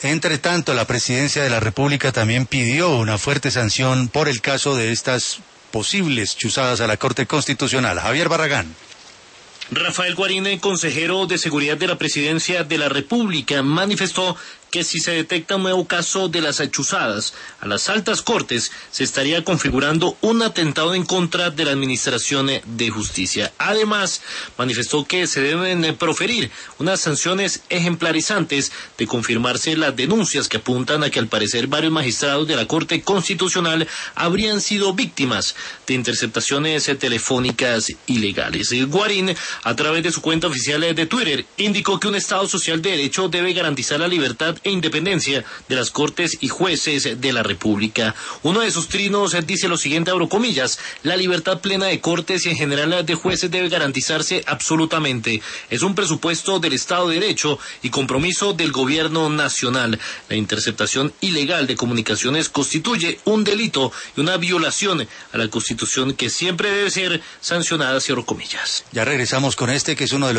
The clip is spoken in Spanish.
Entre tanto, la Presidencia de la República también pidió una fuerte sanción por el caso de estas posibles chuzadas a la Corte Constitucional. Javier Barragán. Rafael Guarín, consejero de Seguridad de la Presidencia de la República, manifestó que si se detecta un nuevo caso de las chuzadas a las altas cortes, se estaría configurando un atentado en contra de la Administración de Justicia. Además, manifestó que se deben proferir unas sanciones ejemplarizantes de confirmarse las denuncias que apuntan a que al parecer varios magistrados de la Corte Constitucional habrían sido víctimas de interceptaciones telefónicas ilegales. Guarín, a través de su cuenta oficial de Twitter, indicó que un Estado social de derecho debe garantizar la libertad e independencia de las Cortes y jueces de la República. Uno de sus trinos dice lo siguiente, abro comillas: la libertad plena de Cortes y en general de jueces debe garantizarse absolutamente. Es un presupuesto del Estado de Derecho y compromiso del Gobierno Nacional. La interceptación ilegal de comunicaciones constituye un delito y una violación a la Constitución que siempre debe ser sancionada, cierro comillas. Ya regresamos con este, que es uno de los